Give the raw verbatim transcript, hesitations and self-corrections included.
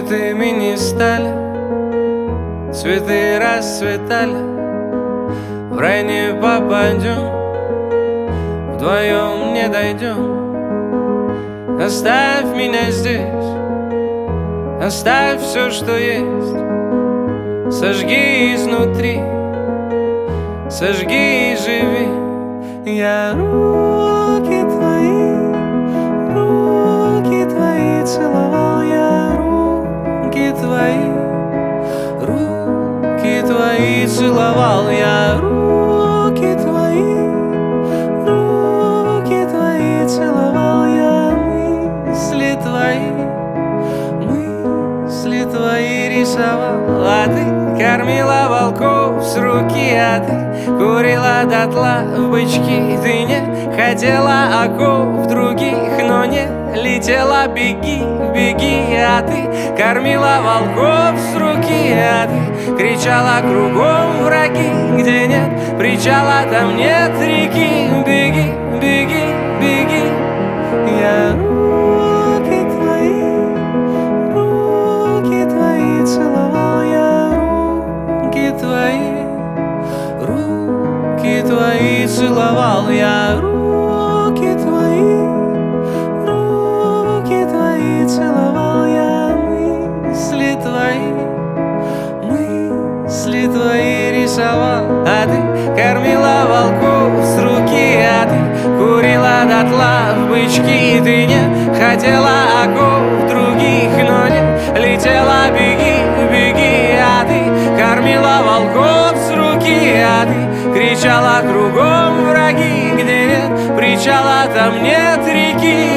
святыми не стали, цветы расцветали, в рай не попадем, вдвоем не дойдем. Оставь меня здесь, оставь все, что есть, сожги изнутри, сожги и живи. Я руки твои, руки твои целовал, я руки твои, руки твои целовал, я руки твои, руки твои целовал, я мысли твои, мысли твои рисовал. А ты кормила волков с руки, а ты курила дотла в бычки. Ты не хотела оков других, но не летела. Беги, беги, а ты кормила волков с руки, а ты кричала кругом враги. Где нет причала, там нет реки. Беги, беги, беги. Я руки твои, руки твои целовал, я руки твои, руки твои целовал, я руки твои, руки твои целовал, я мысли твои, мысли твои рисовал. А ты кормила волков с руки, а ты курила дотла в бычки. Ты не хотела оков других, но не летела. Беги, беги, а ты кормила волков с руки, а ты кричала кругом враги. Где нет причала, там нет реки.